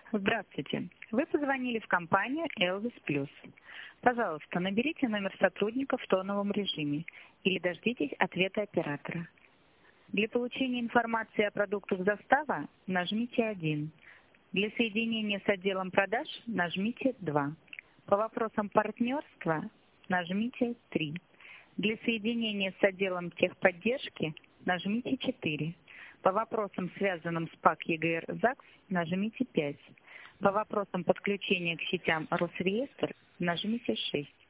Здравствуйте. Вы позвонили в компанию Elvis Plus. Пожалуйста, наберите номер сотрудника в тоновом режиме или дождитесь ответа оператора. Для получения информации о продуктах застава нажмите 1. Для соединения с отделом продаж нажмите 2. По вопросам партнерства нажмите 3. Для соединения с отделом техподдержки нажмите 4. По вопросам, связанным с ПАК ЕГР ЗАГС, нажмите 5. По вопросам подключения к сетям Росреестр нажмите 6.